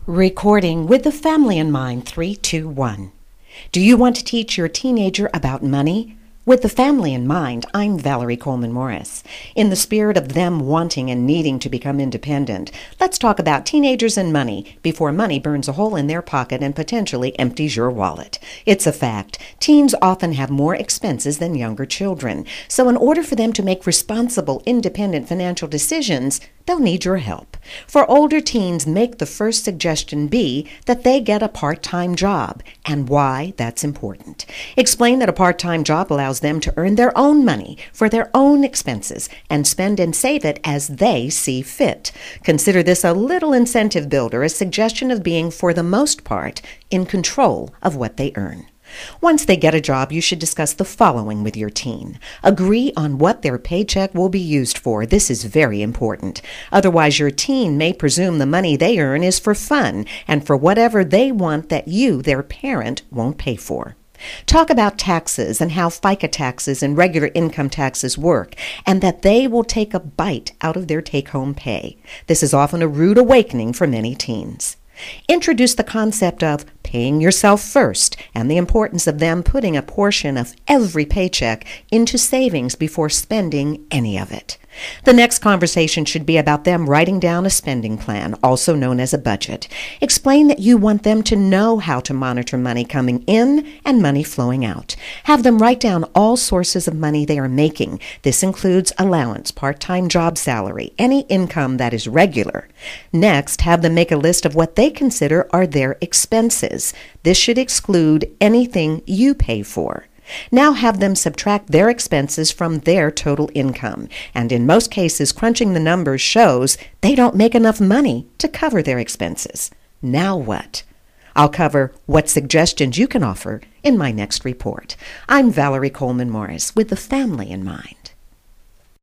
Recording with the family in mind, 3, 2, 1. Do you want to teach your teenager about money? With the family in mind, I'm Valerie Coleman Morris. In the spirit of them wanting and needing to become independent, let's talk about teenagers and money before money burns a hole in their pocket and potentially empties your wallet. It's a fact. Teens often have more expenses than younger children. So in order for them to make responsible, independent financial decisions, they'll need your help. For older teens, make the first suggestion be that they get a part-time job and why that's important. Explain that a part-time job allows them to earn their own money for their own expenses and spend and save it as they see fit. Consider this a little incentive builder, a suggestion of being, for the most part, in control of what they earn. Once they get a job, you should discuss the following with your teen. Agree on what their paycheck will be used for. This is very important. Otherwise, your teen may presume the money they earn is for fun and for whatever they want that you, their parent, won't pay for. Talk about taxes and how FICA taxes and regular income taxes work, and that they will take a bite out of their take-home pay. This is often a rude awakening for many teens. Introduce the concept of paying yourself first and the importance of them putting a portion of every paycheck into savings before spending any of it. The next conversation should be about them writing down a spending plan, also known as a budget. Explain that you want them to know how to monitor money coming in and money flowing out. Have them write down all sources of money they are making. This includes allowance, part-time job salary, any income that is regular. Next, have them make a list of what they consider are their expenses. This should exclude anything you pay for. Now have them subtract their expenses from their total income, and in most cases, crunching the numbers shows they don't make enough money to cover their expenses. Now what? I'll cover what suggestions you can offer in my next report. I'm Valerie Coleman Morris with the family in mind.